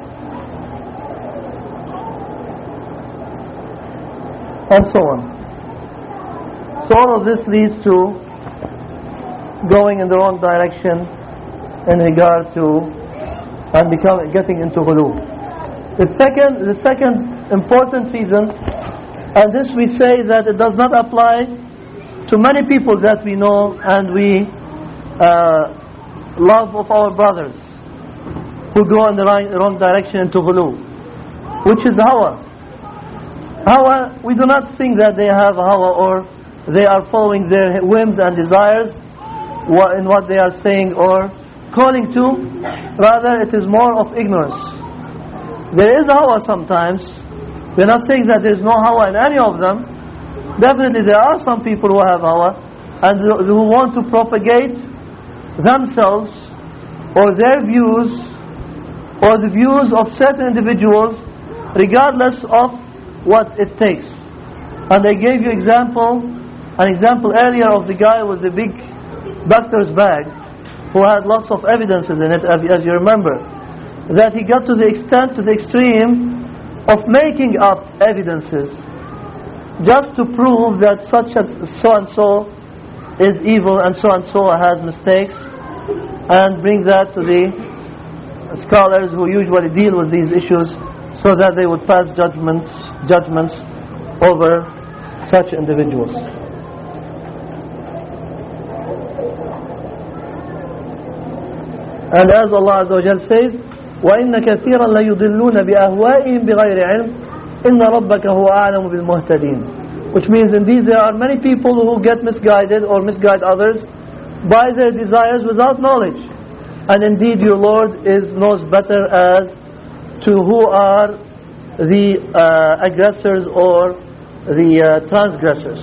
and so on. So all of this leads to going in the wrong direction in regard to and becoming getting into ghulu. The second, the second important reason, and this we say that it does not apply to many people that we know and we uh, love of our brothers who go in the right, wrong direction into ghulu, which is hawa. Hawa, we do not think that they have hawa or they are following their whims and desires in what they are saying or calling to. Rather, it is more of ignorance. There is hawa sometimes. We are not saying that there is no hawa in any of them. Definitely there are some people who have hawa and who want to propagate themselves or their views or the views of certain individuals regardless of what it takes. And I gave you example, an example earlier of the guy with the big doctor's bag who had lots of evidences in it, as you remember, that he got to the extent, to the extreme of making up evidences just to prove that such and so and so is evil and so and so has mistakes, and bring that to the scholars who usually deal with these issues so that they would pass judgments judgments over such individuals. And as Allah Azza wa Jal says, وَإِنَّ كَثِيرًا لَيُضِلُّونَ بِأَهْوَائِهِمْ بِغَيْرِ عِلْمٍ إِنَّ رَبَّكَ هُوَ أَعْلَمُ بِالْمُهْتَدِينَ, which means indeed there are many people who get misguided or misguide others by their desires without knowledge. And indeed your Lord is knows better as to who are the uh, aggressors or the uh, transgressors.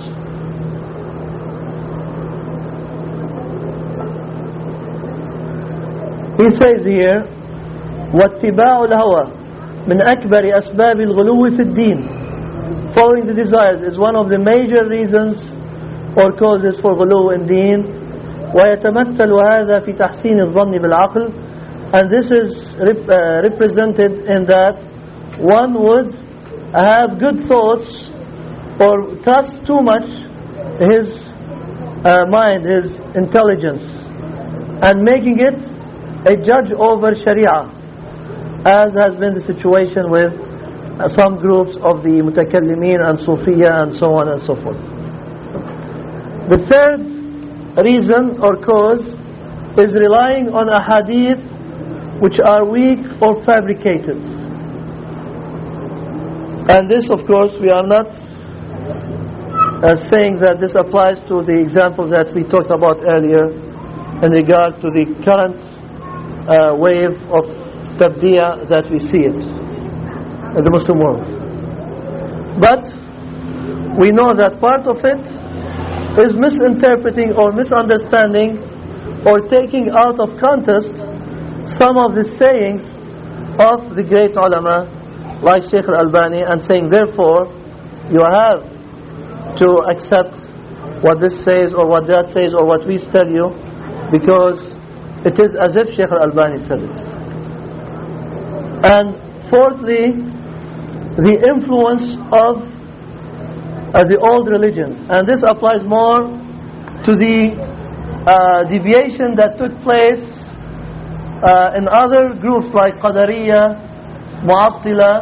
He says here, وَاتِّبَاعُ الْهَوَى مِنْ أَكْبَرِ أَسْبَابِ الْغُلُوِّ فِي الدِّينِ. Following the desires is one of the major reasons or causes for ghulu in deen. ويتمثل هذا في تحسين الظن بالعقل, and this is rep uh, represented in that one would have good thoughts or trust too much his uh, mind, his intelligence, and making it a judge over Sharia, as has been the situation with uh, some groups of the Mutakallimin and Sufiya and so on and so forth. The third reason or cause is relying on a hadith which are weak or fabricated. And this, of course, we are not uh, saying that this applies to the example that we talked about earlier in regard to the current uh, wave of tabdiya that we see it in the Muslim world. But we know that part of it is misinterpreting or misunderstanding or taking out of context some of the sayings of the great ulama like Shaykh al-Albani, and saying therefore you have to accept what this says or what that says or what we tell you, because it is as if Shaykh al-Albani said it. And fourthly, the influence of Uh, the old religions, and this applies more to the uh, deviation that took place uh, in other groups like Qadariyya, Mu'attila.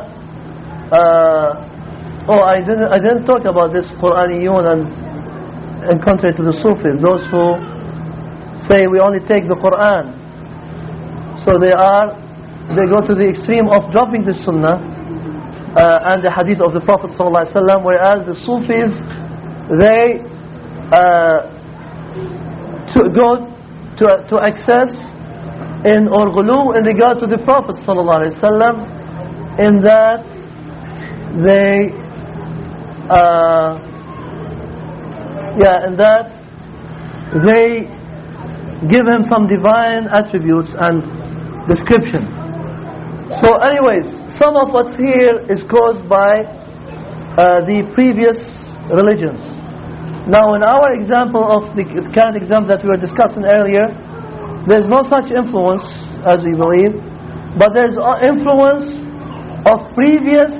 Uh, oh, I didn't I didn't talk about this Quraniyun, and in contrary to the Sufis, those who say we only take the Quran. So they are they go to the extreme of dropping the Sunnah Uh, and the hadith of the Prophet ﷺ, whereas the Sufis, they uh, to go to, to access in or ghulu in regard to the Prophet ﷺ, in that they uh, yeah in that they give him some divine attributes and description. So anyways, some of what's here is caused by uh, the previous religions. Now in our example of the current example that we were discussing earlier, there's no such influence as we believe, but there's influence of previous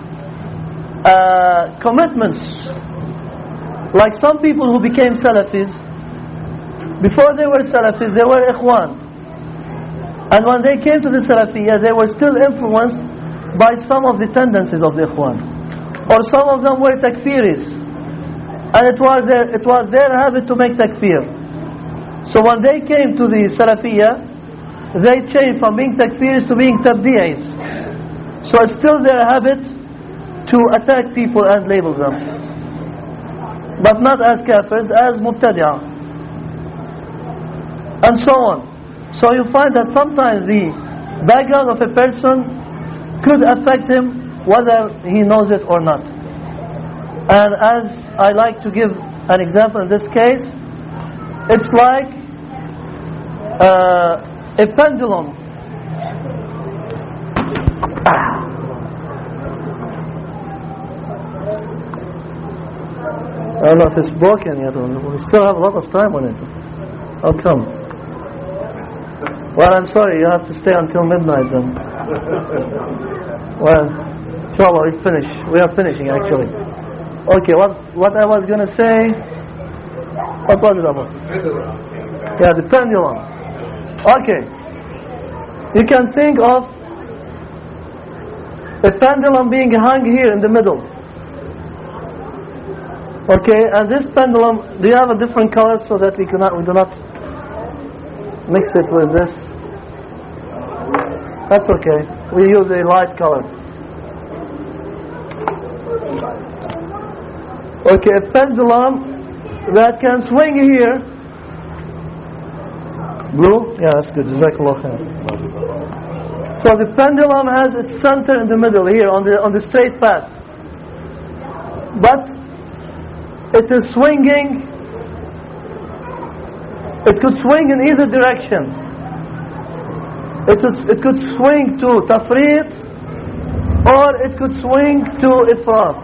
uh, commitments. Like some people who became Salafis, before they were Salafis they were Ikhwan. And when they came to the Salafiyya, they were still influenced by some of the tendencies of the Ikhwan. Or some of them were takfiris. And it was their, it was their habit to make takfir. So when they came to the Salafiyya, they changed from being takfiris to being tabdi'is. So it's still their habit to attack people and label them. But not as kafirs, as mubtadi'ah. And so on. So you find that sometimes the background of a person could affect him whether he knows it or not. And as I like to give an example in this case, it's like uh, a pendulum. I don't know if it's broken yet. We still have a lot of time on it. How come? Well, I'm sorry, you have to stay until midnight then. Well, inshallah, we finish. We are finishing actually. Okay, what what I was going to say, what was it about? Yeah, the pendulum. Okay. You can think of a pendulum being hung here in the middle. Okay, and this pendulum, do you have a different color so that we cannot, we do not mix it with this? That's okay. We use a light color. Okay, a pendulum that can swing here. Blue? Yeah, that's good. Jazakallah khair. So the pendulum has its center in the middle here on the on the straight path. But it is swinging. It could swing in either direction. It could, it could swing to tafrit, or it could swing to ifrat.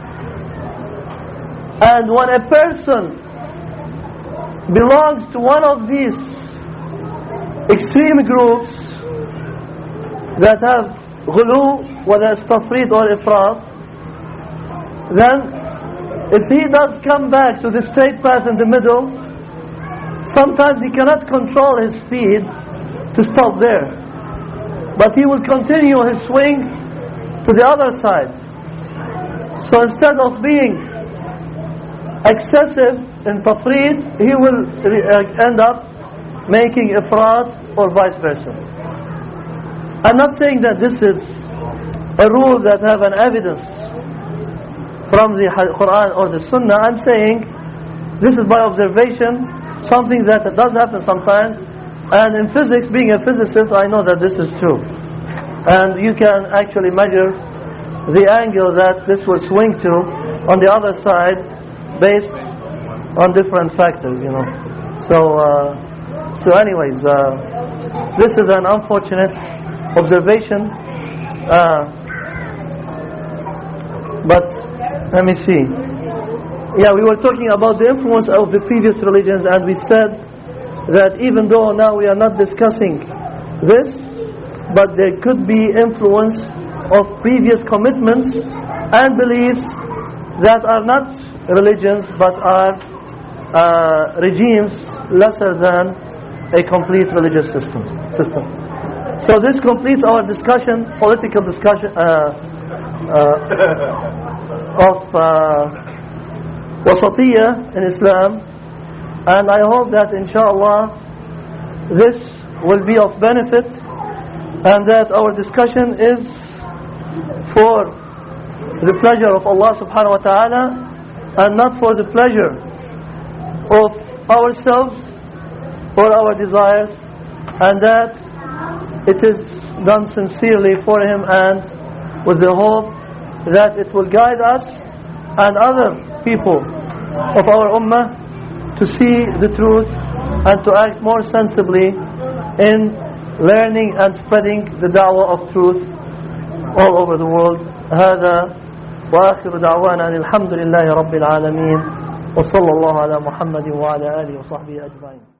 And when a person belongs to one of these extreme groups that have ghulu, whether it's tafrit or ifrat, then if he does come back to the straight path in the middle, sometimes he cannot control his speed to stop there, but he will continue his swing to the other side. So instead of being excessive in tafrit, he will end up making ifrat or vice versa. I'm not saying that this is a rule that have an evidence from the Quran or the Sunnah. I'm saying this is by observation, something that does happen sometimes. And in physics, being a physicist, I know that this is true. And you can actually measure the angle that this will swing to on the other side based on different factors, you know. So, uh, so anyways, uh, this is an unfortunate observation. Uh, but let me see. Yeah, we were talking about the influence of the previous religions, and we said that even though now we are not discussing this, but there could be influence of previous commitments and beliefs that are not religions but are uh, regimes lesser than a complete religious system. system. So this completes our discussion, political discussion uh, uh, of uh, wasatiyya in Islam. And I hope that inshallah this will be of benefit, and that our discussion is for the pleasure of Allah subhanahu wa ta'ala and not for the pleasure of ourselves or our desires, and that it is done sincerely for Him and with the hope that it will guide us and other people of our ummah to see the truth and to act more sensibly in learning and spreading the da'wah of truth all over the world. هذا وآخر دعوانا الحمد لله رب العالمين وصلى الله على محمد وعلى آله وصحبه أجمعين.